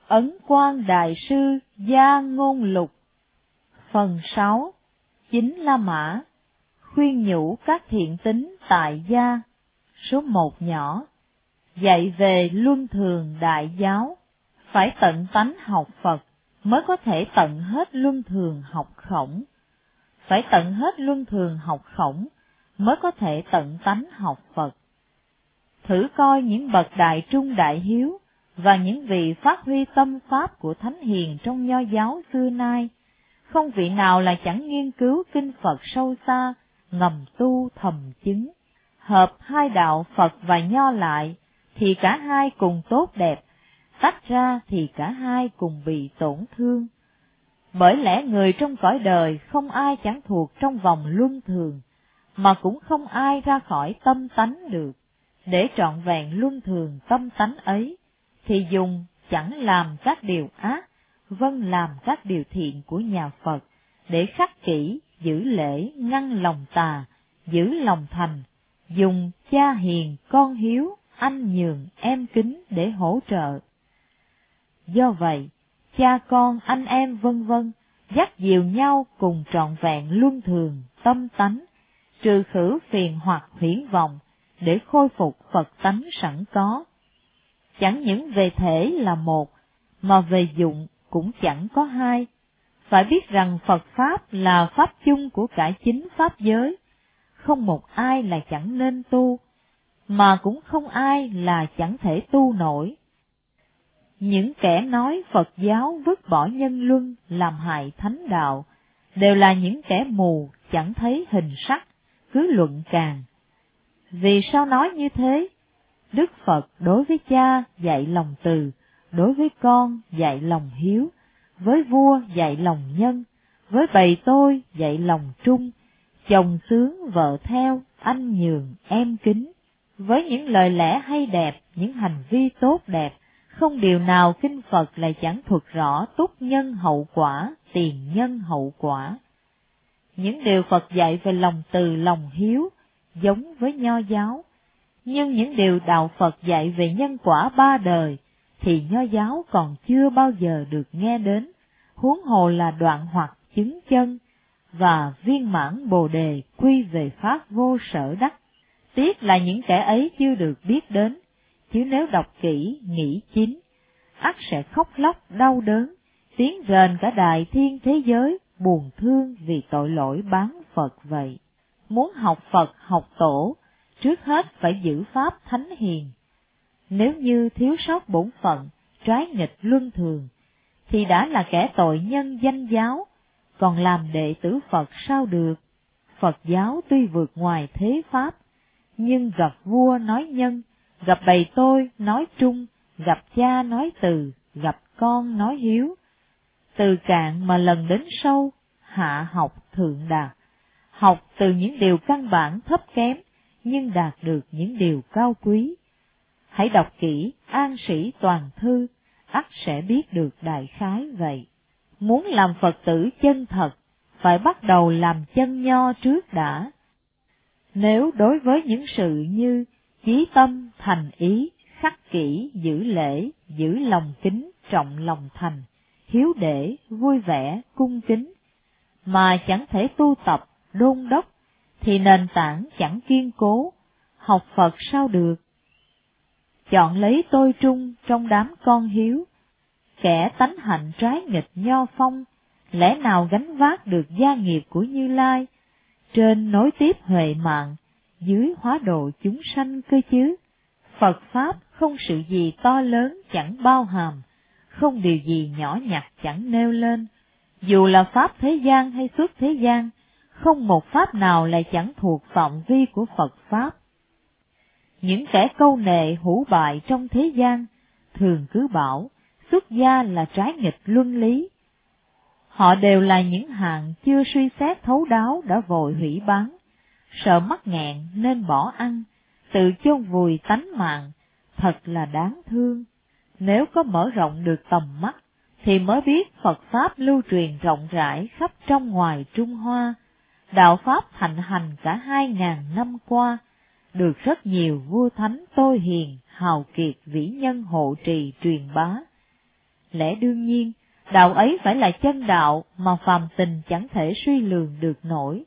Ấn Quang Đại Sư Gia Ngôn Lục. Phần 6. Chính La Mã. Khuyên nhủ các thiện tín tại gia. Số 1 nhỏ. Dạy về luân thường đại giáo. Phải tận tánh học Phật mới có thể tận hết luân thường học Khổng. Phải tận hết luân thường học Khổng mới có thể tận tánh học Phật. Thử coi những bậc đại trung đại hiếu và những vị phát huy tâm pháp của thánh hiền trong nho giáo xưa nay, không vị nào là chẳng nghiên cứu kinh Phật sâu xa, ngầm tu thầm chứng. Hợp hai đạo Phật và nho lại thì cả hai cùng tốt đẹp, tách ra thì cả hai cùng bị tổn thương. Bởi lẽ người trong cõi đời không ai chẳng thuộc trong vòng luân thường, mà cũng không ai ra khỏi tâm tánh được. Để trọn vẹn luân thường tâm tánh ấy, thì dùng chẳng làm các điều ác, vâng làm các điều thiện của nhà Phật, để khắc kỷ, giữ lễ, ngăn lòng tà, giữ lòng thành, dùng cha hiền, con hiếu, anh nhường, em kính để hỗ trợ. Do vậy, cha con, anh em vân vân, dắt dìu nhau cùng trọn vẹn luân thường, tâm tánh, trừ khử phiền hoặc huyễn vọng, để khôi phục Phật tánh sẵn có. Chẳng những về thể là một, mà về dụng cũng chẳng có hai. Phải biết rằng Phật Pháp là Pháp chung của cả chín Pháp giới, không một ai là chẳng nên tu, mà cũng không ai là chẳng thể tu nổi. Những kẻ nói Phật giáo vứt bỏ nhân luân làm hại thánh đạo, đều là những kẻ mù chẳng thấy hình sắc, cứ luận càn. Vì sao nói như thế? Đức Phật đối với cha dạy lòng từ, đối với con dạy lòng hiếu, với vua dạy lòng nhân, với bầy tôi dạy lòng trung, chồng sướng vợ theo, anh nhường em kính. Với những lời lẽ hay đẹp, những hành vi tốt đẹp, không điều nào kinh Phật lại chẳng thuật rõ túc nhân hậu quả, tiền nhân hậu quả. Những điều Phật dạy về lòng từ, lòng hiếu, giống với nho giáo, nhưng những điều đạo Phật dạy về nhân quả ba đời thì nho giáo còn chưa bao giờ được nghe đến, huống hồ là đoạn hoặc chứng chân và viên mãn Bồ đề quy về pháp vô sở đắc. Tiếc là những kẻ ấy chưa được biết đến, chứ nếu đọc kỹ, nghĩ chín, ắt sẽ khóc lóc đau đớn, tiếng rền cả đại thiên thế giới, buồn thương vì tội lỗi bán Phật vậy. Muốn học Phật, học tổ, trước hết phải giữ pháp thánh hiền. Nếu như thiếu sót bổn phận, trái nghịch luân thường, thì đã là kẻ tội nhân danh giáo, còn làm đệ tử Phật sao được? Phật giáo tuy vượt ngoài thế pháp, nhưng gặp vua nói nhân, gặp bầy tôi nói trung, gặp cha nói từ, gặp con nói hiếu. Từ cạn mà lần đến sâu, hạ học thượng đạt. Học từ những điều căn bản thấp kém, nhưng đạt được những điều cao quý. Hãy đọc kỹ An Sĩ Toàn Thư, ắt sẽ biết được đại khái vậy. Muốn làm Phật tử chân thật, phải bắt đầu làm chân nho trước đã. Nếu đối với những sự như chí tâm, thành ý, khắc kỷ, giữ lễ, giữ lòng kính, trọng lòng thành, hiếu để, vui vẻ, cung kính, mà chẳng thể tu tập, đôn đốc, thì nền tảng chẳng kiên cố, học Phật sao được? Chọn lấy tôi trung trong đám con hiếu, kẻ tánh hạnh trái nghịch nho phong, lẽ nào gánh vác được gia nghiệp của Như Lai, trên nối tiếp huệ mạng, dưới hóa độ chúng sanh cơ chứ? Phật Pháp không sự gì to lớn chẳng bao hàm, không điều gì nhỏ nhặt chẳng nêu lên, dù là Pháp thế gian hay xuất thế gian, không một Pháp nào lại chẳng thuộc phạm vi của Phật Pháp. Những kẻ câu nệ hủ bại trong thế gian, thường cứ bảo, xuất gia là trái nghịch luân lý. Họ đều là những hạng chưa suy xét thấu đáo đã vội hủy bán, sợ mắc nghẹn nên bỏ ăn, tự chôn vùi tánh mạng, thật là đáng thương. Nếu có mở rộng được tầm mắt, thì mới biết Phật Pháp lưu truyền rộng rãi khắp trong ngoài Trung Hoa, đạo Pháp thịnh hành cả 2000 năm qua, được rất nhiều vua thánh tôi hiền, hào kiệt vĩ nhân hộ trì truyền bá. Lẽ đương nhiên, đạo ấy phải là chân đạo mà phàm tình chẳng thể suy lường được nổi.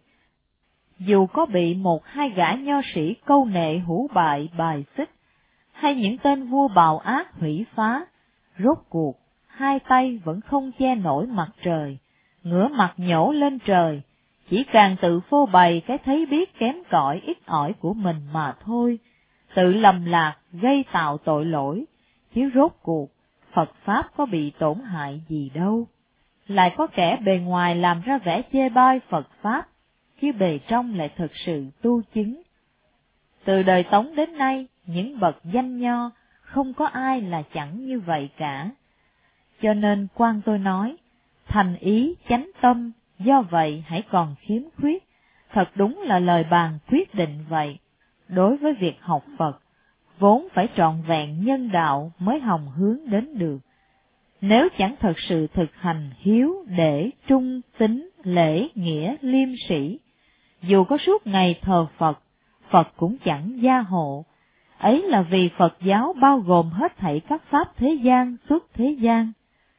Dù có bị một hai gã nho sĩ câu nệ hủ bại bài xích, hay những tên vua bạo ác hủy phá, rốt cuộc, hai tay vẫn không che nổi mặt trời, ngửa mặt nhổ lên trời, chỉ càng tự phô bày cái thấy biết kém cỏi ít ỏi của mình mà thôi, tự lầm lạc gây tạo tội lỗi, chứ rốt cuộc, Phật Pháp có bị tổn hại gì đâu. Lại có kẻ bề ngoài làm ra vẻ chê bai Phật Pháp, chứ bề trong lại thực sự tu chứng. Từ đời Tống đến nay, những bậc danh nho, không có ai là chẳng như vậy cả. Cho nên quan tôi nói, thành ý chánh tâm, do vậy hãy còn khiếm khuyết, thật đúng là lời bàn quyết định vậy. Đối với việc học Phật, vốn phải trọn vẹn nhân đạo mới hồng hướng đến được. Nếu chẳng thật sự thực hành hiếu, để, trung, tín, lễ, nghĩa, liêm sĩ, dù có suốt ngày thờ Phật, Phật cũng chẳng gia hộ. Ấy là vì Phật giáo bao gồm hết thảy các pháp thế gian xuất thế gian.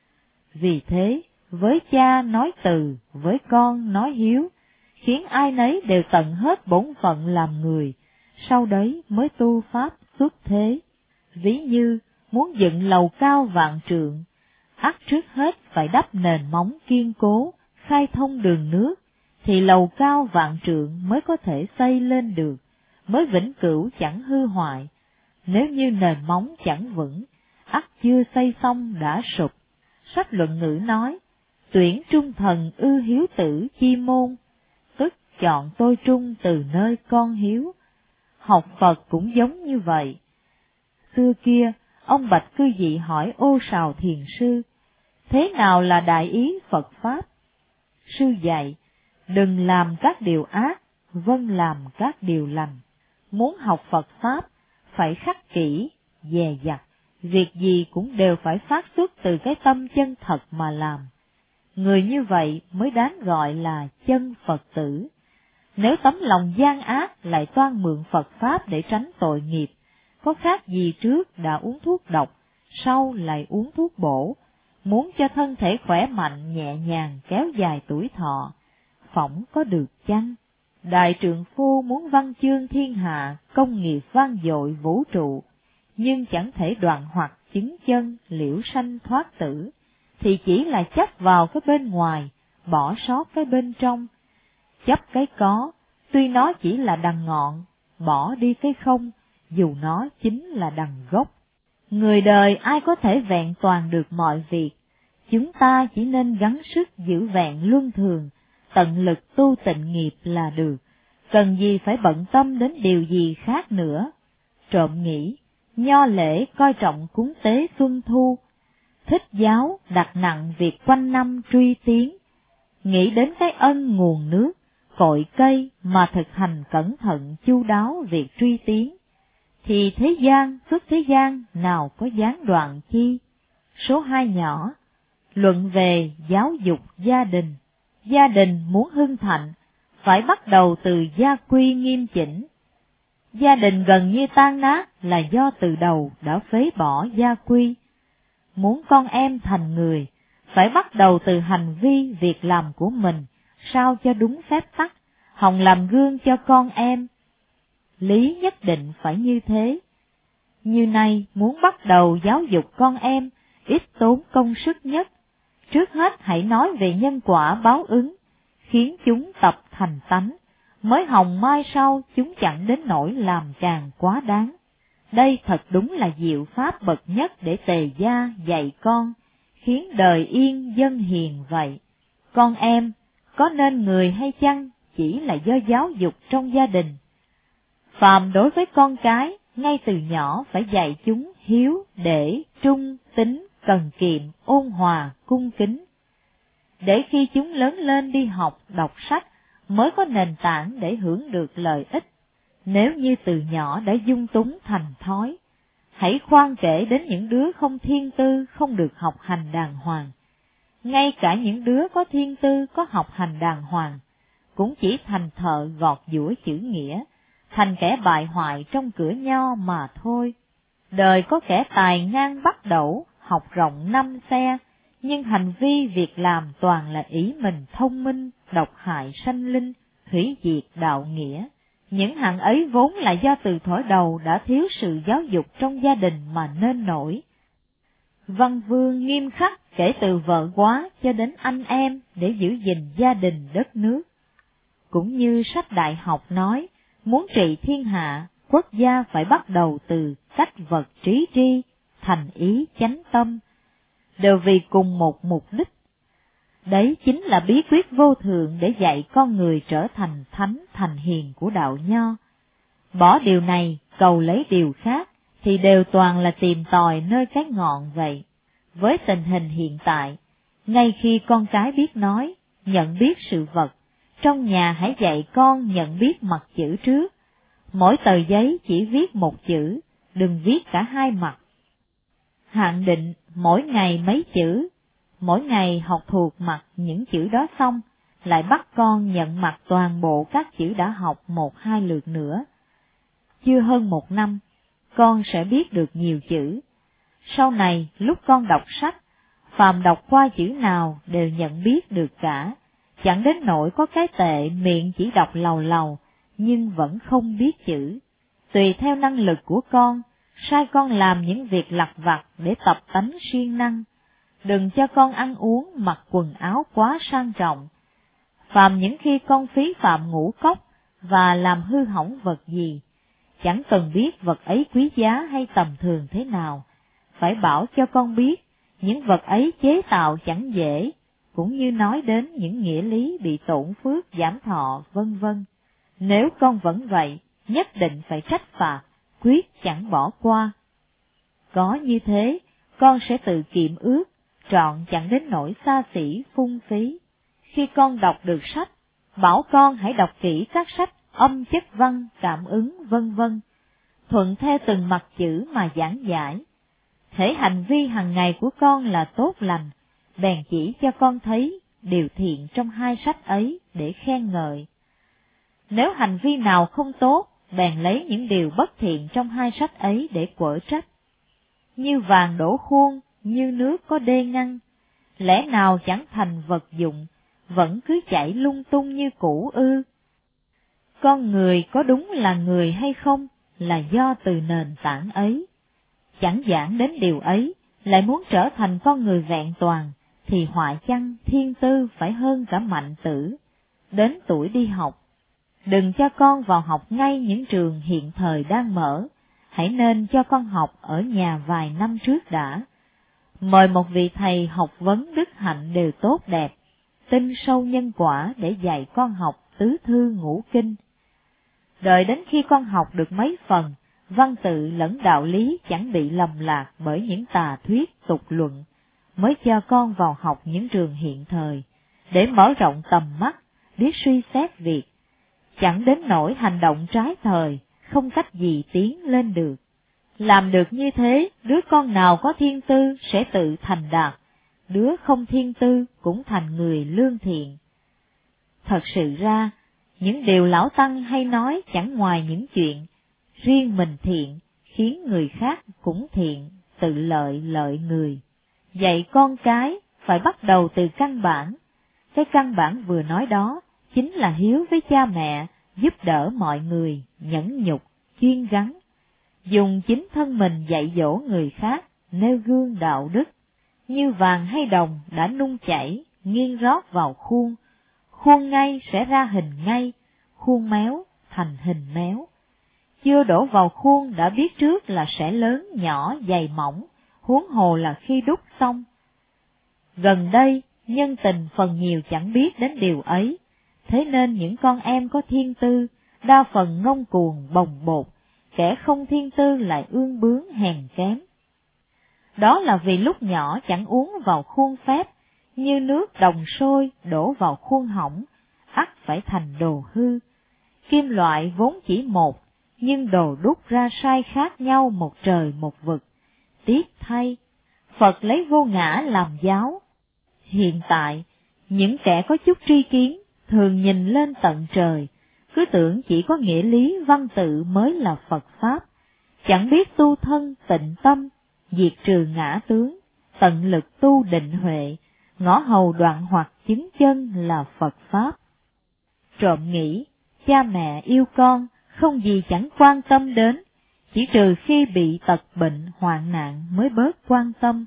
Vì thế, với cha nói từ, với con nói hiếu, khiến ai nấy đều tận hết bổn phận làm người, sau đấy mới tu pháp xuất thế. Ví như muốn dựng lầu cao vạn trượng, ắt trước hết phải đắp nền móng kiên cố, khai thông đường nước, thì lầu cao vạn trượng mới có thể xây lên được, mới vĩnh cửu chẳng hư hoại. Nếu như nền móng chẳng vững, ắt chưa xây xong đã sụp. Sách Luận Ngữ nói, tuyển trung thần ư hiếu tử chi môn, tức chọn tôi trung từ nơi con hiếu. Học Phật cũng giống như vậy. Xưa kia, ông Bạch Cư Dị hỏi Ô Sào Thiền Sư, thế nào là đại ý Phật Pháp? Sư dạy, đừng làm các điều ác, vâng làm các điều lành. Muốn học Phật Pháp, phải khắc kỹ, dè dặt, việc gì cũng đều phải phát xuất từ cái tâm chân thật mà làm. Người như vậy mới đáng gọi là chân Phật tử. Nếu tấm lòng gian ác lại toan mượn Phật Pháp để tránh tội nghiệp, có khác gì trước đã uống thuốc độc, sau lại uống thuốc bổ, muốn cho thân thể khỏe mạnh nhẹ nhàng kéo dài tuổi thọ, phỏng có được chăng? Đại trượng phu muốn văn chương thiên hạ, công nghiệp vang dội vũ trụ, nhưng chẳng thể đoạn hoặc chứng chân liễu sanh thoát tử, thì chỉ là chấp vào cái bên ngoài, bỏ sót cái bên trong. Chấp cái có, tuy nó chỉ là đằng ngọn, bỏ đi cái không, dù nó chính là đằng gốc. Người đời ai có thể vẹn toàn được mọi việc, chúng ta chỉ nên gắng sức giữ vẹn luân thường, tận lực tu tịnh nghiệp là được, cần gì phải bận tâm đến điều gì khác nữa. Trộm nghĩ, nho lễ coi trọng cúng tế xuân thu, thích giáo đặt nặng việc quanh năm truy tiến, nghĩ đến cái ân nguồn nước, cội cây mà thực hành cẩn thận chu đáo việc truy tiến, thì thế gian xuất thế gian nào có gián đoạn chi. Số 2 nhỏ, luận về giáo dục gia đình. Gia đình muốn hưng thạnh, phải bắt đầu từ gia quy nghiêm chỉnh. Gia đình gần như tan nát là do từ đầu đã phế bỏ gia quy. Muốn con em thành người, phải bắt đầu từ hành vi việc làm của mình, sao cho đúng phép tắc, hòng làm gương cho con em. Lý nhất định phải như thế. Như nay muốn bắt đầu giáo dục con em, ít tốn công sức nhất. Trước hết hãy nói về nhân quả báo ứng, khiến chúng tập thành tánh, mới hòng mai sau chúng chẳng đến nỗi làm càng quá đáng. Đây thật đúng là diệu pháp bậc nhất để Tề gia dạy con, khiến đời yên dân hiền vậy. Con em, có nên người hay chăng, chỉ là do giáo dục trong gia đình. Phàm đối với con cái, ngay từ nhỏ phải dạy chúng hiếu, để, trung, tín, cần kiệm, ôn hòa, cung kính. Để khi chúng lớn lên đi học, đọc sách, mới có nền tảng để hưởng được lợi ích. Nếu như từ nhỏ đã dung túng thành thói, hãy khoan kể đến những đứa không thiên tư, không được học hành đàng hoàng. Ngay cả những đứa có thiên tư, có học hành đàng hoàng, cũng chỉ thành thợ gọt giũa chữ nghĩa, thành kẻ bại hoại trong cửa nho mà thôi. Đời có kẻ tài ngang bắt đẩu, học rộng 5 xe, nhưng hành vi việc làm toàn là ý mình thông minh, độc hại sanh linh, hủy diệt đạo nghĩa. Những hạng ấy vốn là do từ thuở đầu đã thiếu sự giáo dục trong gia đình mà nên nổi. Văn Vương nghiêm khắc kể từ vợ quá cho đến anh em để giữ gìn gia đình đất nước. Cũng như sách đại học nói, muốn trị thiên hạ, quốc gia phải bắt đầu từ cách vật trí tri, thành ý chánh tâm, đều vì cùng một mục đích. Đấy chính là bí quyết vô thượng để dạy con người trở thành thánh thành hiền của đạo Nho. Bỏ điều này, cầu lấy điều khác, thì đều toàn là tìm tòi nơi cái ngọn vậy. Với tình hình hiện tại, ngay khi con cái biết nói, nhận biết sự vật, trong nhà hãy dạy con nhận biết mặt chữ trước. Mỗi tờ giấy chỉ viết một chữ, đừng viết cả hai mặt. Hạn định mỗi ngày mấy chữ, mỗi ngày học thuộc mặt những chữ đó xong, lại bắt con nhận mặt toàn bộ các chữ đã học 1-2 lượt nữa. Chưa hơn 1 năm, con sẽ biết được nhiều chữ. Sau này, lúc con đọc sách, phàm đọc qua chữ nào đều nhận biết được cả, chẳng đến nỗi có cái tệ miệng chỉ đọc lầu lầu, nhưng vẫn không biết chữ. Tùy theo năng lực của con, sai con làm những việc lặt vặt để tập tánh siêng năng. Đừng cho con ăn uống mặc quần áo quá sang trọng. Phàm những khi con phí phạm ngũ cốc và làm hư hỏng vật gì, chẳng cần biết vật ấy quý giá hay tầm thường thế nào, phải bảo cho con biết những vật ấy chế tạo chẳng dễ, cũng như nói đến những nghĩa lý bị tổn phước giảm thọ vân vân. Nếu con vẫn vậy, nhất định phải trách phạt, quyết chẳng bỏ qua. Có như thế, con sẽ tự kiệm ước, trọn chẳng đến nỗi xa xỉ phung phí. Khi con đọc được sách, bảo con hãy đọc kỹ các sách âm chất văn, cảm ứng vân vân, thuận theo từng mặt chữ mà giảng giải. Thể hành vi hàng ngày của con là tốt lành, bèn chỉ cho con thấy điều thiện trong hai sách ấy để khen ngợi. Nếu hành vi nào không tốt, bèn lấy những điều bất thiện trong hai sách ấy để quở trách. Như vàng đổ khuôn, như nước có đê ngăn, lẽ nào chẳng thành vật dụng, vẫn cứ chảy lung tung như cũ ư? Con người có đúng là người hay không, là do từ nền tảng ấy. Chẳng giảng đến điều ấy, lại muốn trở thành con người vẹn toàn, thì họa chăng thiên tư phải hơn cả mạnh tử. Đến tuổi đi học, đừng cho con vào học ngay những trường hiện thời đang mở, hãy nên cho con học ở nhà vài năm trước đã. Mời một vị thầy học vấn đức hạnh đều tốt đẹp, tin sâu nhân quả để dạy con học tứ thư ngũ kinh. Đợi đến khi con học được mấy phần, văn tự lẫn đạo lý chẳng bị lầm lạc bởi những tà thuyết tục luận, mới cho con vào học những trường hiện thời, để mở rộng tầm mắt, biết suy xét việc. Chẳng đến nỗi hành động trái thời, không cách gì tiến lên được. Làm được như thế, đứa con nào có thiên tư sẽ tự thành đạt, đứa không thiên tư cũng thành người lương thiện. Thật sự ra, những điều lão tăng hay nói chẳng ngoài những chuyện riêng mình thiện, khiến người khác cũng thiện, tự lợi lợi người. Dạy con cái phải bắt đầu từ căn bản. Cái căn bản vừa nói đó chính là hiếu với cha mẹ, giúp đỡ mọi người, nhẫn nhục, chuyên gắng. Dùng chính thân mình dạy dỗ người khác, nêu gương đạo đức. Như vàng hay đồng đã nung chảy, nghiêng rót vào khuôn. Khuôn ngay sẽ ra hình ngay, khuôn méo thành hình méo. Chưa đổ vào khuôn đã biết trước là sẽ lớn nhỏ dày mỏng, huống hồ là khi đúc xong. Gần đây, nhân tình phần nhiều chẳng biết đến điều ấy, thế nên những con em có thiên tư, đa phần ngông cuồng bồng bột, kẻ không thiên tư lại ương bướng hèn kém. Đó là vì lúc nhỏ chẳng uống vào khuôn phép, như nước đồng sôi đổ vào khuôn hỏng, ắt phải thành đồ hư. Kim loại vốn chỉ một, nhưng đồ đúc ra sai khác nhau một trời một vực. Tiếc thay, Phật lấy vô ngã làm giáo. Hiện tại, những kẻ có chút tri kiến thường nhìn lên tận trời, cứ tưởng chỉ có nghĩa lý văn tự mới là Phật Pháp, chẳng biết tu thân tịnh tâm, diệt trừ ngã tướng, tận lực tu định huệ, ngõ hầu đoạn hoặc chứng chân là Phật Pháp. Trộm nghĩ, cha mẹ yêu con, không gì chẳng quan tâm đến, chỉ trừ khi bị tật bệnh hoạn nạn mới bớt quan tâm.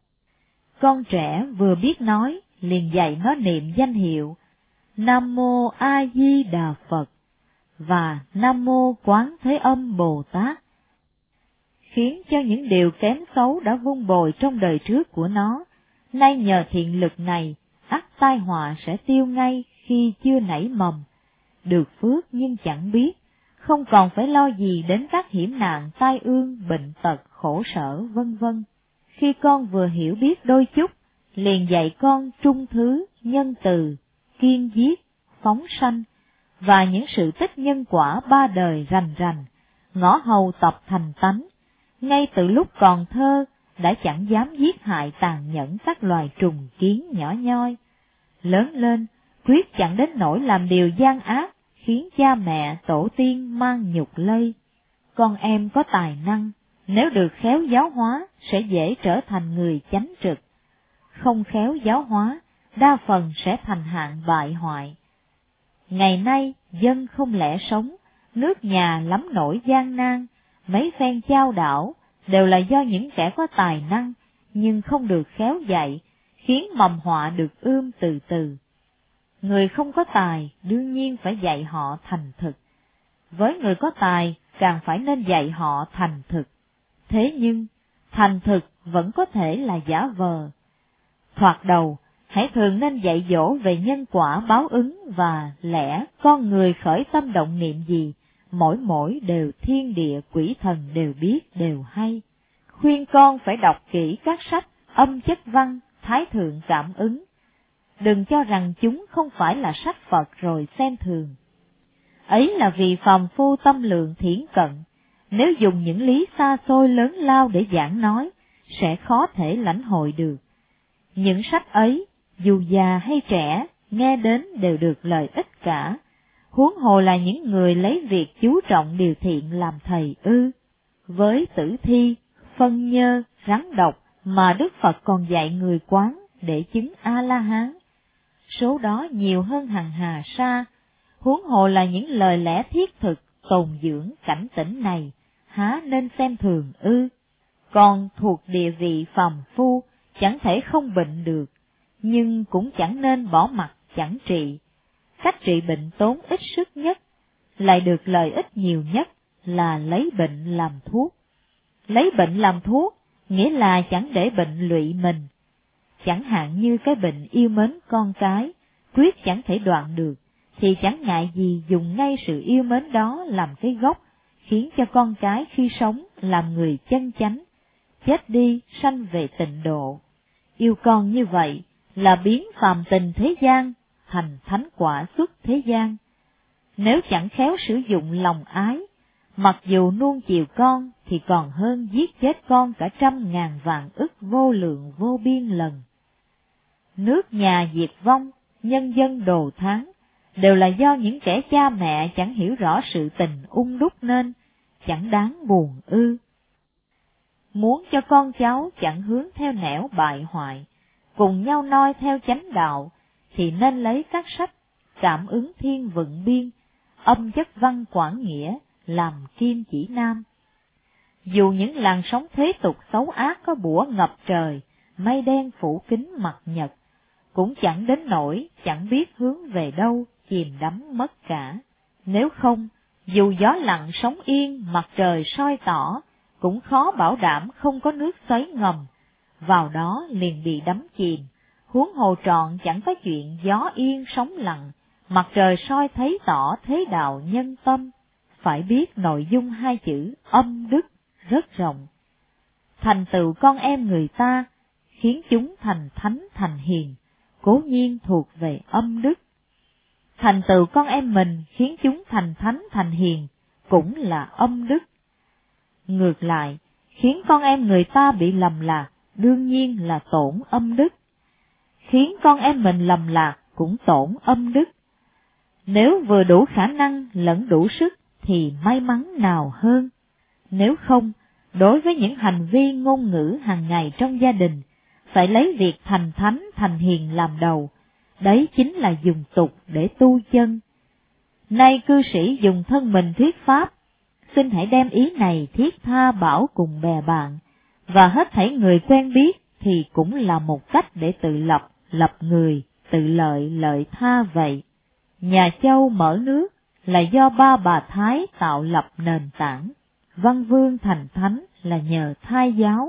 Con trẻ vừa biết nói, liền dạy nó niệm danh hiệu Nam Mô A Di Đà Phật và Nam Mô Quán Thế Âm Bồ Tát, khiến cho những điều kém xấu đã vun bồi trong đời trước của nó, nay nhờ thiện lực này, ắt tai họa sẽ tiêu ngay khi chưa nảy mầm, được phước nhưng chẳng biết, không còn phải lo gì đến các hiểm nạn, tai ương, bệnh tật, khổ sở, vân vân. Khi con vừa hiểu biết đôi chút, liền dạy con trung thứ, nhân từ, kiên giết, phóng sanh, và những sự tích nhân quả ba đời rành rành, ngõ hầu tập thành tánh. Ngay từ lúc còn thơ, đã chẳng dám giết hại tàn nhẫn các loài trùng kiến nhỏ nhoi. Lớn lên, quyết chẳng đến nỗi làm điều gian ác, khiến cha mẹ tổ tiên mang nhục lây. Con em có tài năng, nếu được khéo giáo hóa, sẽ dễ trở thành người chánh trực. Không khéo giáo hóa, đa phần sẽ thành hạng bại hoại. Ngày nay, dân không lẽ sống, nước nhà lắm nỗi gian nan, mấy phen chao đảo, đều là do những kẻ có tài năng, nhưng không được khéo dạy, khiến mầm họa được ươm từ từ. Người không có tài, đương nhiên phải dạy họ thành thực. Với người có tài, càng phải nên dạy họ thành thực. Thế nhưng, thành thực vẫn có thể là giả vờ. Thoạt đầu, hãy thường nên dạy dỗ về nhân quả báo ứng và lẽ con người khởi tâm động niệm gì, mỗi đều thiên địa quỷ thần đều biết đều hay. Khuyên con phải đọc kỹ các sách âm chất văn, thái thượng cảm ứng. Đừng cho rằng chúng không phải là sách Phật rồi xem thường. Ấy là vì phàm phu tâm lượng thiển cận, nếu dùng những lý xa xôi lớn lao để giảng nói, sẽ khó thể lãnh hội được. Những sách ấy, dù già hay trẻ, nghe đến đều được lợi ích cả, huống hồ là những người lấy việc chú trọng điều thiện làm thầy ư. Với tử thi, phân nhơ, rắn độc mà Đức Phật còn dạy người quán để chứng A-la-hán, số đó nhiều hơn hằng hà sa, huống hồ là những lời lẽ thiết thực, tồn dưỡng cảnh tỉnh này, há nên xem thường ư. Còn thuộc địa vị phàm phu, chẳng thể không bệnh được, nhưng cũng chẳng nên bỏ mặc chẳng trị. Cách trị bệnh tốn ít sức nhất, lại được lợi ích nhiều nhất là lấy bệnh làm thuốc. Lấy bệnh làm thuốc, nghĩa là chẳng để bệnh lụy mình. Chẳng hạn như cái bệnh yêu mến con cái, quyết chẳng thể đoạn được, thì chẳng ngại gì dùng ngay sự yêu mến đó làm cái gốc, khiến cho con cái khi sống làm người chân chánh, chết đi sanh về tịnh độ. Yêu con như vậy là biến phàm tình thế gian thành thánh quả xuất thế gian. Nếu chẳng khéo sử dụng lòng ái, mặc dù nuông chiều con thì còn hơn giết chết con cả trăm ngàn vạn ức vô lượng vô biên lần. Nước nhà diệt vong, nhân dân đồ thán, đều là do những kẻ cha mẹ chẳng hiểu rõ sự tình đúc nên, chẳng đáng buồn ư. Muốn cho con cháu chẳng hướng theo nẻo bại hoại, cùng nhau noi theo chánh đạo, thì nên lấy các sách Cảm ứng thiên vận biên, âm chất văn quảng nghĩa làm kim chỉ nam. Dù những làn sóng thế tục xấu ác có bủa ngập trời, mây đen phủ kín mặt nhật, cũng chẳng đến nỗi chẳng biết hướng về đâu, chìm đắm mất cả. Nếu không, dù gió lặng sóng yên, mặt trời soi tỏ, cũng khó bảo đảm không có nước xoáy ngầm, vào đó liền bị đắm chìm. Huống hồ trọn chẳng có chuyện gió yên sóng lặng, mặt trời soi thấy tỏ thế đạo nhân tâm. Phải biết nội dung hai chữ âm đức rất rộng. Thành tựu con em người ta, khiến chúng thành thánh thành hiền, cố nhiên thuộc về âm đức. Thành tựu con em mình khiến chúng thành thánh thành hiền, cũng là âm đức. Ngược lại, khiến con em người ta bị lầm lạc, đương nhiên là tổn âm đức. Khiến con em mình lầm lạc cũng tổn âm đức. Nếu vừa đủ khả năng lẫn đủ sức thì may mắn nào hơn. Nếu không, đối với những hành vi ngôn ngữ hàng ngày trong gia đình, phải lấy việc thành thánh thành hiền làm đầu, đấy chính là dùng tục để tu chân. Nay cư sĩ dùng thân mình thuyết pháp, xin hãy đem ý này thiết tha bảo cùng bè bạn, và hết thảy người quen biết thì cũng là một cách để tự lập người, tự lợi tha vậy. Nhà Châu mở nước là do ba bà Thái tạo lập nền tảng, Văn Vương thành thánh là nhờ Thái giáo.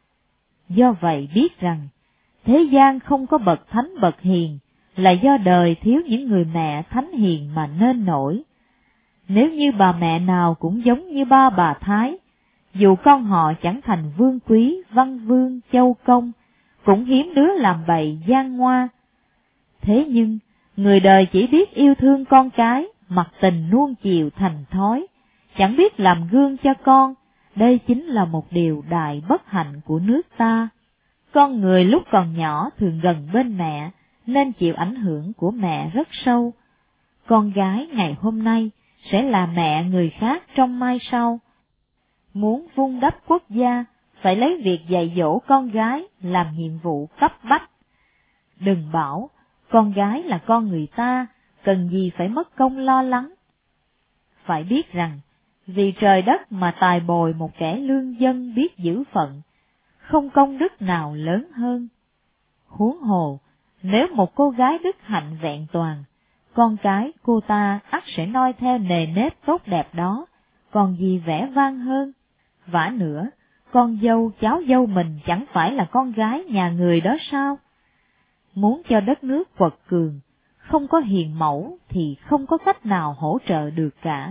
Do vậy biết rằng, thế gian không có bậc thánh bậc hiền, là do đời thiếu những người mẹ thánh hiền mà nên nổi. Nếu như bà mẹ nào cũng giống như ba bà Thái, dù con họ chẳng thành vương quý, văn vương, châu công, cũng hiếm đứa làm bậy gian ngoa. Thế nhưng, người đời chỉ biết yêu thương con cái, mặc tình nuông chiều thành thói, chẳng biết làm gương cho con, đây chính là một điều đại bất hạnh của nước ta. Con người lúc còn nhỏ thường gần bên mẹ, nên chịu ảnh hưởng của mẹ rất sâu. Con gái ngày hôm nay sẽ là mẹ người khác trong mai sau. Muốn vun đắp quốc gia, phải lấy việc dạy dỗ con gái làm nhiệm vụ cấp bách. Đừng bảo, con gái là con người ta, cần gì phải mất công lo lắng. Phải biết rằng, vì trời đất mà tài bồi một kẻ lương dân biết giữ phận, không công đức nào lớn hơn. Huống hồ, nếu một cô gái đức hạnh vẹn toàn, con cái cô ta ắt sẽ noi theo nề nếp tốt đẹp đó, còn gì vẻ vang hơn. Vả nữa, con dâu cháu dâu mình chẳng phải là con gái nhà người đó sao? Muốn cho đất nước quật cường, không có hiền mẫu thì không có cách nào hỗ trợ được cả.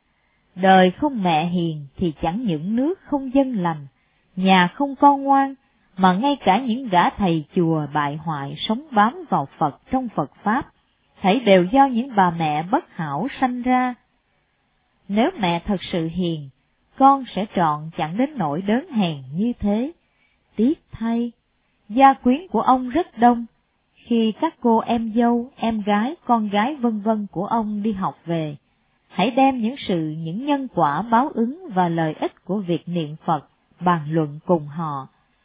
Đời không mẹ hiền thì chẳng những nước không dân lành, nhà không con ngoan, mà ngay cả những gã thầy chùa bại hoại sống bám vào Phật trong Phật Pháp, thảy đều do những bà mẹ bất hảo sanh ra. Nếu mẹ thật sự hiền, con sẽ trọn chẳng đến nỗi đớn hèn như thế. Tiếc thay, gia quyến của ông rất đông. Khi các cô em dâu, em gái, con gái vân vân của ông đi học về, hãy đem những nhân quả báo ứng và lợi ích của việc niệm Phật bàn luận cùng họ.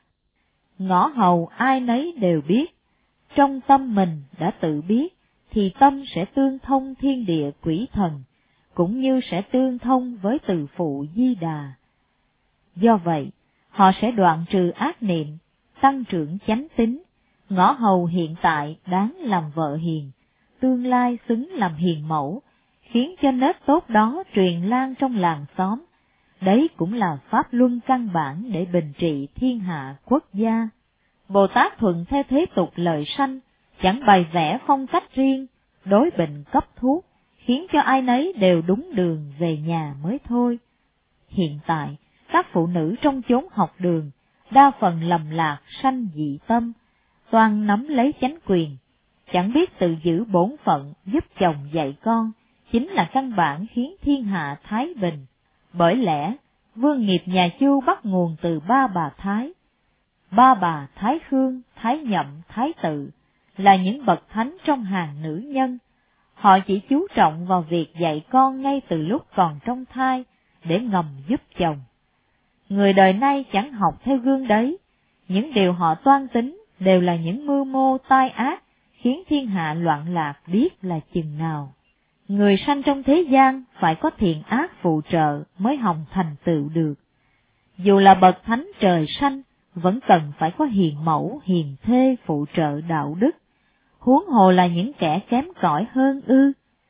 Ngõ hầu ai nấy đều biết, trong tâm mình đã tự biết, thì tâm sẽ tương thông thiên địa quỷ thần, cũng như sẽ tương thông với từ phụ Di Đà. Do vậy, họ sẽ đoạn trừ ác niệm, tăng trưởng chánh tín. Ngõ hầu hiện tại đáng làm vợ hiền, tương lai xứng làm hiền mẫu, khiến cho nết tốt đó truyền lan trong làng xóm. Đấy cũng là pháp luân căn bản để bình trị thiên hạ quốc gia. Bồ Tát thuận theo thế tục lợi sanh, chẳng bày vẽ phong cách riêng, đối bệnh cấp thuốc, khiến cho ai nấy đều đúng đường về nhà mới thôi. Hiện tại, các phụ nữ trong chốn học đường, đa phần lầm lạc sanh dị tâm, toàn nắm lấy chánh quyền, chẳng biết tự giữ bổn phận giúp chồng dạy con, chính là căn bản khiến thiên hạ thái bình. Bởi lẽ, vương nghiệp nhà Chu bắt nguồn từ ba bà Thái. Ba bà Thái Khương, Thái Nhậm, Thái Tự là những bậc thánh trong hàng nữ nhân. Họ chỉ chú trọng vào việc dạy con ngay từ lúc còn trong thai, để ngầm giúp chồng. Người đời nay chẳng học theo gương đấy, những điều họ toan tính đều là những mưu mô tai ác, khiến thiên hạ loạn lạc biết là chừng nào. Người sanh trong thế gian phải có thiện ác phụ trợ mới hòng thành tựu được. Dù là bậc thánh trời sanh, vẫn cần phải có hiền mẫu, hiền thê phụ trợ đạo đức, huống hồ là những kẻ kém cỏi hơn ư.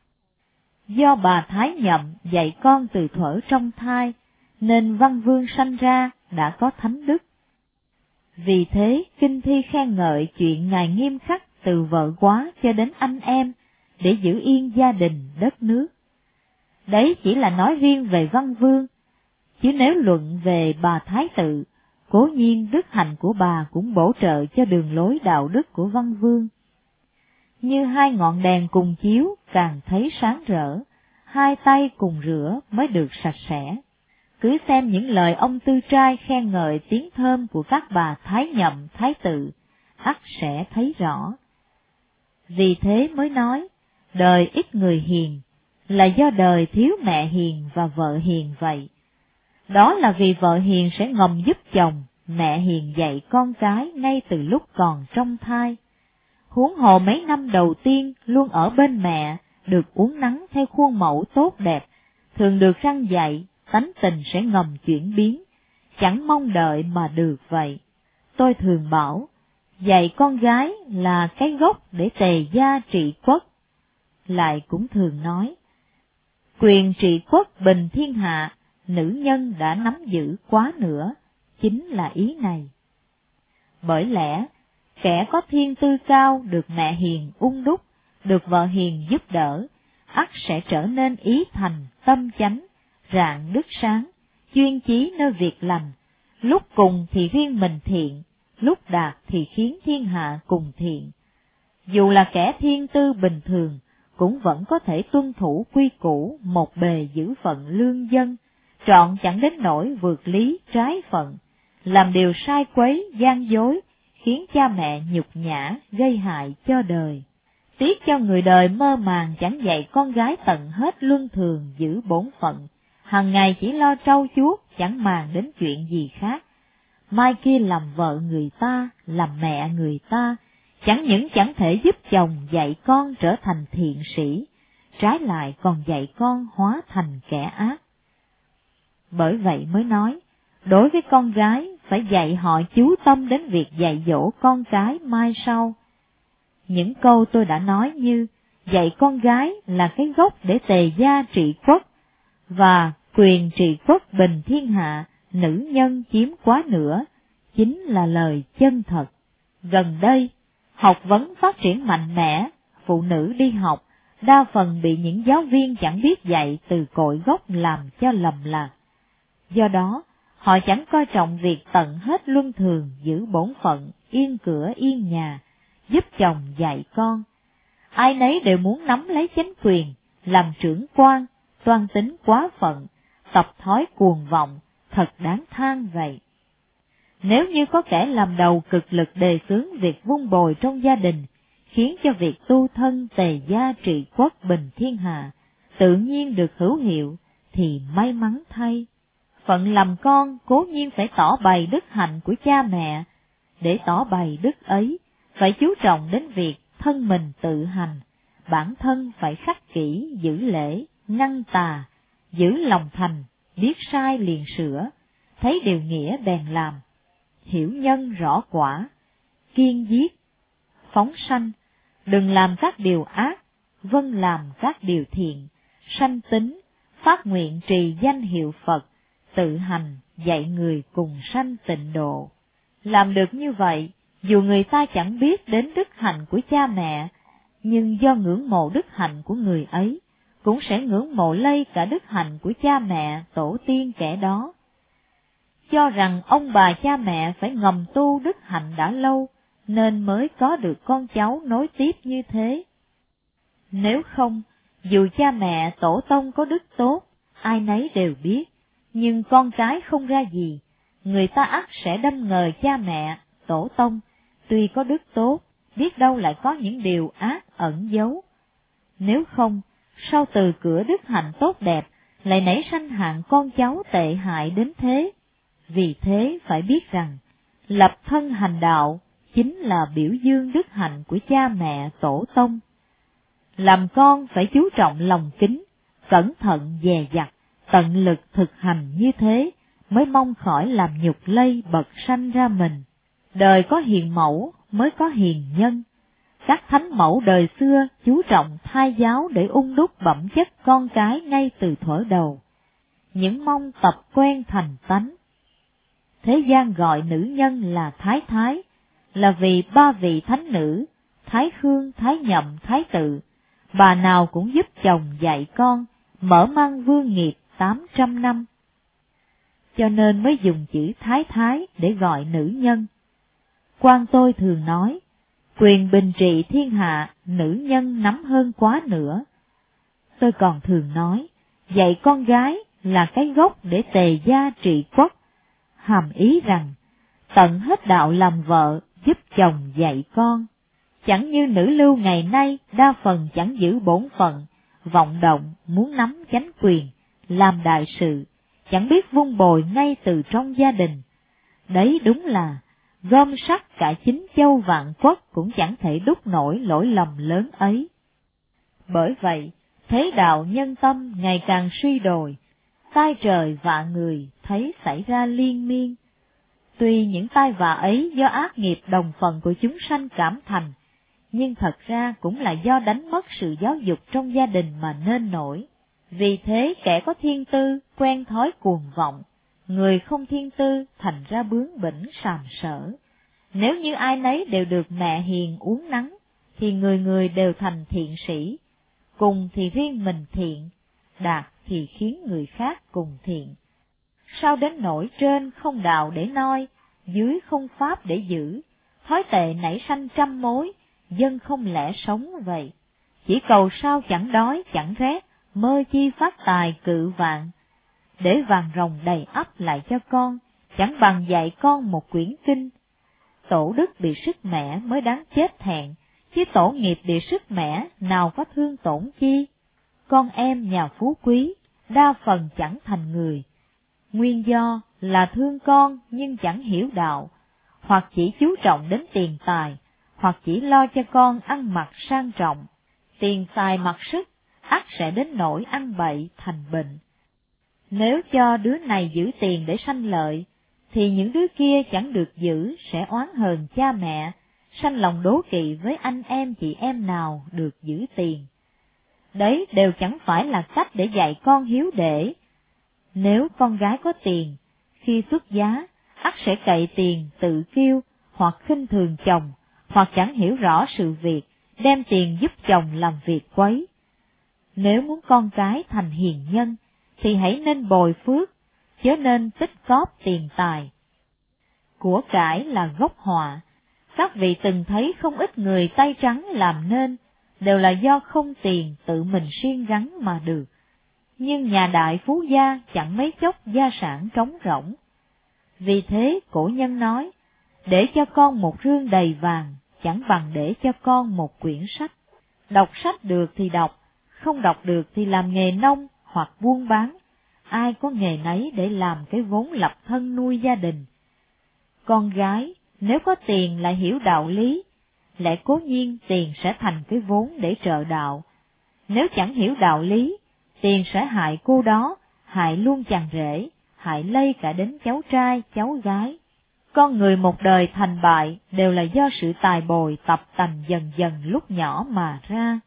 Do bà Thái Nhậm dạy con từ thuở trong thai, nên Văn Vương sanh ra đã có thánh đức. Vì thế, kinh thi khen ngợi chuyện ngài nghiêm khắc từ vợ quá cho đến anh em, để giữ yên gia đình đất nước. Đấy chỉ là nói riêng về Văn Vương, chứ nếu luận về bà Thái Tự, cố nhiên đức hạnh của bà cũng bổ trợ cho đường lối đạo đức của Văn Vương. Như hai ngọn đèn cùng chiếu càng thấy sáng rỡ, hai tay cùng rửa mới được sạch sẽ. Cứ xem những lời ông Tư Trai khen ngợi tiếng thơm của các bà Thái Nhậm, Thái Tự, ắt sẽ thấy rõ. Vì thế mới nói, đời ít người hiền, là do đời thiếu mẹ hiền và vợ hiền vậy. Đó là vì vợ hiền sẽ ngầm giúp chồng, mẹ hiền dạy con cái ngay từ lúc còn trong thai. Huống hồ mấy năm đầu tiên luôn ở bên mẹ, được uốn nắn theo khuôn mẫu tốt đẹp, thường được răn dạy, tánh tình sẽ ngầm chuyển biến, chẳng mong đợi mà được vậy. Tôi thường bảo, dạy con gái là cái gốc để tề gia trị quốc. Lại cũng thường nói, quyền trị quốc bình thiên hạ, nữ nhân đã nắm giữ quá nữa, chính là ý này. Bởi lẽ, kẻ có thiên tư cao được mẹ hiền ung đúc, được vợ hiền giúp đỡ, ắt sẽ trở nên ý thành, tâm chánh, rạng đức sáng, chuyên chí nơi việc lành, lúc cùng thì riêng mình thiện, lúc đạt thì khiến thiên hạ cùng thiện. Dù là kẻ thiên tư bình thường, cũng vẫn có thể tuân thủ quy củ một bề giữ phận lương dân, trọn chẳng đến nỗi vượt lý trái phận, làm điều sai quấy gian dối, khiến cha mẹ nhục nhã gây hại cho đời. Tiếc cho người đời mơ màng chẳng dạy con gái tận hết luân thường giữ bổn phận, hằng ngày chỉ lo trau chuốt chẳng màng đến chuyện gì khác. Mai kia làm vợ người ta, làm mẹ người ta, chẳng những chẳng thể giúp chồng dạy con trở thành thiện sĩ, trái lại còn dạy con hóa thành kẻ ác. Bởi vậy mới nói, đối với con gái phải dạy họ chú tâm đến việc dạy dỗ con cái mai sau. Những câu tôi đã nói như dạy con gái là cái gốc để tề gia trị quốc, và quyền trị quốc bình thiên hạ, nữ nhân chiếm quá nữa, chính là lời chân thật. Gần đây, học vấn phát triển mạnh mẽ, phụ nữ đi học, đa phần bị những giáo viên chẳng biết dạy từ cội gốc làm cho lầm lạc. Do đó, họ chẳng coi trọng việc tận hết luân thường giữ bổn phận, yên cửa yên nhà, giúp chồng dạy con. Ai nấy đều muốn nắm lấy chánh quyền, làm trưởng quan, toan tính quá phận, tập thói cuồng vọng, thật đáng than vậy. Nếu như có kẻ làm đầu cực lực đề xướng việc vun bồi trong gia đình, khiến cho việc tu thân tề gia trị quốc bình thiên hạ tự nhiên được hữu hiệu, thì may mắn thay. Phận làm con cố nhiên phải tỏ bày đức hạnh của cha mẹ, để tỏ bày đức ấy, phải chú trọng đến việc thân mình tự hành, bản thân phải khắc kỷ giữ lễ, ngăn tà, giữ lòng thành, biết sai liền sửa, thấy điều nghĩa bèn làm, hiểu nhân rõ quả, kiên giết, phóng sanh, đừng làm các điều ác, vâng làm các điều thiện, sanh tính, phát nguyện trì danh hiệu Phật, tự hành dạy người cùng sanh tịnh độ. Làm được như vậy, dù người ta chẳng biết đến đức hạnh của cha mẹ, nhưng do ngưỡng mộ đức hạnh của người ấy, cũng sẽ ngưỡng mộ lây cả đức hạnh của cha mẹ tổ tiên kẻ đó. Cho rằng ông bà cha mẹ phải ngầm tu đức hạnh đã lâu, nên mới có được con cháu nối tiếp như thế. Nếu không, dù cha mẹ tổ tông có đức tốt, ai nấy đều biết, nhưng con cái không ra gì, người ta ắt sẽ đâm ngờ cha mẹ, tổ tông, tuy có đức tốt, biết đâu lại có những điều ác ẩn giấu. Nếu không, sau từ cửa đức hạnh tốt đẹp, lại nảy sanh hạng con cháu tệ hại đến thế. Vì thế phải biết rằng, lập thân hành đạo chính là biểu dương đức hạnh của cha mẹ tổ tông. Làm con phải chú trọng lòng kính, cẩn thận dè dặt, tận lực thực hành như thế, mới mong khỏi làm nhục lây bậc sanh ra mình. Đời có hiền mẫu mới có hiền nhân. Các thánh mẫu đời xưa chú trọng thai giáo để ung đúc bẩm chất con cái ngay từ thuở đầu. Những mong tập quen thành tánh. Thế gian gọi nữ nhân là thái thái, là vì ba vị thánh nữ, Thái Khương, Thái Nhậm, Thái Tự, bà nào cũng giúp chồng dạy con, mở mang vương nghiệp 800 năm. Cho nên mới dùng chữ thái thái để gọi nữ nhân. Quan tôi thường nói, quyền bình trị thiên hạ, nữ nhân nắm hơn quá nữa. Tôi còn thường nói, dạy con gái là cái gốc để tề gia trị quốc, hàm ý rằng, tận hết đạo làm vợ, giúp chồng dạy con. Chẳng như nữ lưu ngày nay đa phần chẳng giữ bổn phận, vọng động muốn nắm chánh quyền, làm đại sự, chẳng biết vun bồi ngay từ trong gia đình. Đấy đúng là gom sắt cả 9 châu vạn quốc cũng chẳng thể đúc nổi lỗi lầm lớn ấy. Bởi vậy, thế đạo nhân tâm ngày càng suy đồi, tai trời vạ người thấy xảy ra liên miên. Tuy những tai vạ ấy do ác nghiệp đồng phần của chúng sanh cảm thành, nhưng thật ra cũng là do đánh mất sự giáo dục trong gia đình mà nên nổi. Vì thế kẻ có thiên tư quen thói cuồng vọng, người không thiên tư thành ra bướng bỉnh sàm sỡ. Nếu như ai nấy đều được mẹ hiền uốn nắn, thì người người đều thành thiện sĩ, cùng thì riêng mình thiện, đạt thì khiến người khác cùng thiện. Sao đến nỗi trên không đạo để noi, dưới không pháp để giữ, thói tệ nảy sanh trăm mối, dân không lẽ sống vậy. Chỉ cầu sao chẳng đói chẳng rét, mơ chi phát tài cự vạn. Để vàng rồng đầy ắp lại cho con, chẳng bằng dạy con một quyển kinh. Tổ đức bị sức mẻ mới đáng chết thẹn, chứ tổ nghiệp bị sức mẻ nào có thương tổn chi. Con em nhà phú quý, đa phần chẳng thành người. Nguyên do là thương con nhưng chẳng hiểu đạo, hoặc chỉ chú trọng đến tiền tài, hoặc chỉ lo cho con ăn mặc sang trọng. Tiền tài mặc sức, ắt sẽ đến nỗi ăn bậy thành bệnh. Nếu cho đứa này giữ tiền để sanh lợi, thì những đứa kia chẳng được giữ sẽ oán hờn cha mẹ, sanh lòng đố kỵ với anh em chị em nào được giữ tiền. Đấy đều chẳng phải là cách để dạy con hiếu để. Nếu con gái có tiền, khi xuất giá, ắt sẽ cậy tiền tự kiêu, hoặc khinh thường chồng, hoặc chẳng hiểu rõ sự việc, đem tiền giúp chồng làm việc quấy. Nếu muốn con cái thành hiền nhân, thì hãy nên bồi phước, chớ nên tích cóp tiền tài. Của cải là gốc họa, các vị từng thấy không ít người tay trắng làm nên, đều là do không tiền tự mình siêng gắn mà được. Nhưng nhà đại phú gia chẳng mấy chốc gia sản trống rỗng. Vì thế cổ nhân nói, để cho con một rương đầy vàng, chẳng bằng để cho con một quyển sách. Đọc sách được thì đọc, không đọc được thì làm nghề nông hoặc buôn bán, ai có nghề nấy để làm cái vốn lập thân nuôi gia đình. Con gái, nếu có tiền lại hiểu đạo lý, lẽ cố nhiên tiền sẽ thành cái vốn để trợ đạo. Nếu chẳng hiểu đạo lý, tiền sẽ hại cô đó, hại luôn chàng rể, hại lây cả đến cháu trai, cháu gái. Con người một đời thành bại đều là do sự tài bồi tập tành dần dần lúc nhỏ mà ra.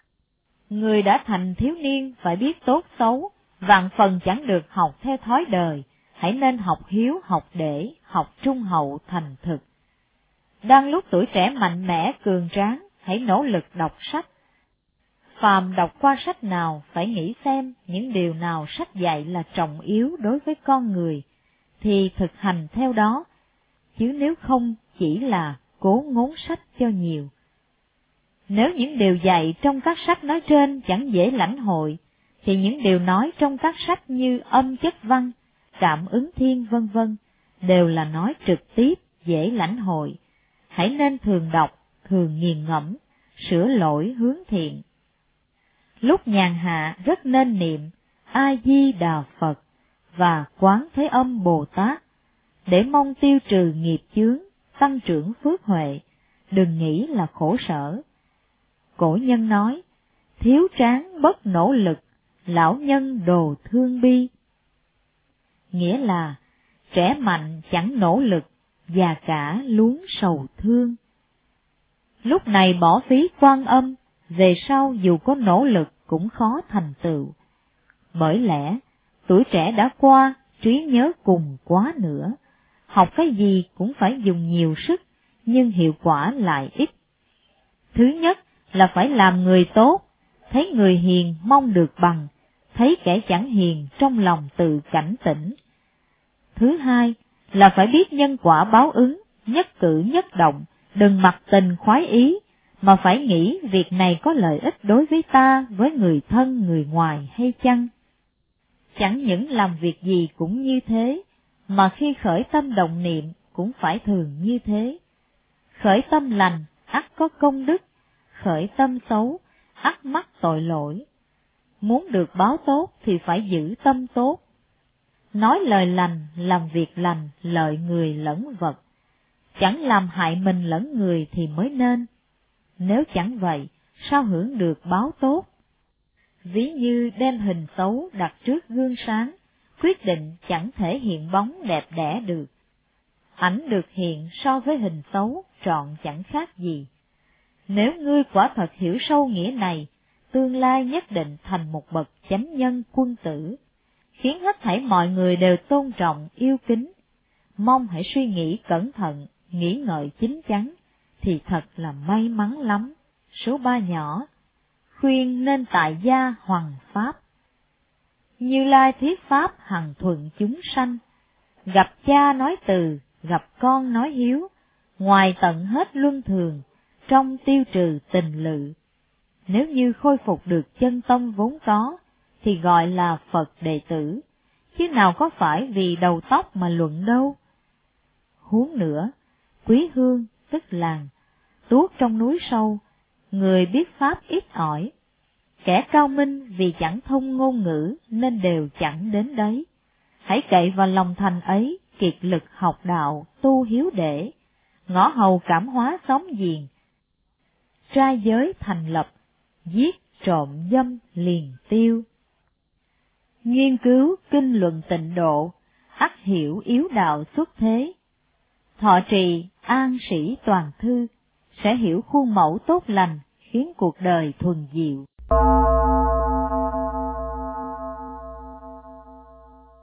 Người đã thành thiếu niên phải biết tốt xấu, vạn phần chẳng được học theo thói đời, hãy nên học hiếu, học để, học trung hậu thành thực. Đang lúc tuổi trẻ mạnh mẽ cường tráng, hãy nỗ lực đọc sách. Phàm đọc qua sách nào phải nghĩ xem những điều nào sách dạy là trọng yếu đối với con người, thì thực hành theo đó, chứ nếu không chỉ là cố ngốn sách cho nhiều. Nếu những điều dạy trong các sách nói trên chẳng dễ lãnh hội, thì những điều nói trong các sách như âm chất văn, cảm ứng thiên vân vân, đều là nói trực tiếp, dễ lãnh hội. Hãy nên thường đọc, thường nghiền ngẫm, sửa lỗi hướng thiện. Lúc nhàn hạ rất nên niệm A Di Đà Phật và Quán Thế Âm Bồ Tát, để mong tiêu trừ nghiệp chướng, tăng trưởng phước huệ, đừng nghĩ là khổ sở. Cổ nhân nói, thiếu tráng bất nỗ lực, lão nhân đồ thương bi. Nghĩa là, trẻ mạnh chẳng nỗ lực, già cả luống sầu thương. Lúc này bỏ phí Quan Âm, về sau dù có nỗ lực cũng khó thành tựu. Bởi lẽ, tuổi trẻ đã qua, trí nhớ cùng quá nữa. Học cái gì cũng phải dùng nhiều sức, nhưng hiệu quả lại ít. Thứ nhất là phải làm người tốt, thấy người hiền mong được bằng, thấy kẻ chẳng hiền trong lòng tự cảnh tỉnh. Thứ hai là phải biết nhân quả báo ứng, nhất cử nhất động, đừng mặc tình khoái ý, mà phải nghĩ việc này có lợi ích đối với ta, với người thân, người ngoài hay chăng. Chẳng những làm việc gì cũng như thế, mà khi khởi tâm động niệm cũng phải thường như thế. Khởi tâm lành, ắt có công đức, khởi tâm xấu, ắt mắc tội lỗi. Muốn được báo tốt thì phải giữ tâm tốt. nói lời lành, làm việc lành, lợi người lẫn vật. Chẳng làm hại mình lẫn người thì mới nên. Nếu chẳng vậy, sao hưởng được báo tốt? Ví như đem hình xấu đặt trước gương sáng, quyết định chẳng thể hiện bóng đẹp đẽ được. Ảnh được hiện so với hình xấu trọn chẳng khác gì. Nếu ngươi quả thật hiểu sâu nghĩa này, tương lai nhất định thành một bậc chánh nhân quân tử, khiến hết thảy mọi người đều tôn trọng, yêu kính. Mong hãy suy nghĩ cẩn thận, nghĩ ngợi chín chắn, thì thật là may mắn lắm. Số 3 nhỏ, khuyên nên tại gia hoằng pháp. Như Lai thuyết pháp hằng thuận chúng sanh, gặp cha nói từ, gặp con nói hiếu, ngoài tận hết luân thường, trong tiêu trừ tình lự. Nếu như khôi phục được chân tông vốn có, thì gọi là Phật đệ tử, chứ nào có phải vì đầu tóc mà luận đâu. Huống nữa, Quý Hương tức làng, tuốt trong núi sâu, người biết pháp ít ỏi. Kẻ cao minh vì chẳng thông ngôn ngữ nên đều chẳng đến đấy. Hãy cậy vào lòng thành ấy, kiệt lực học đạo, tu hiếu để, ngõ hầu cảm hóa xóm giềng. Trai giới thành lập, giết trộm dâm liền tiêu. Nghiên cứu kinh luận Tịnh Độ, ắt hiểu yếu đạo xuất thế. Thọ trì an sĩ toàn thư, sẽ hiểu khuôn mẫu tốt lành, khiến cuộc đời thuần diệu.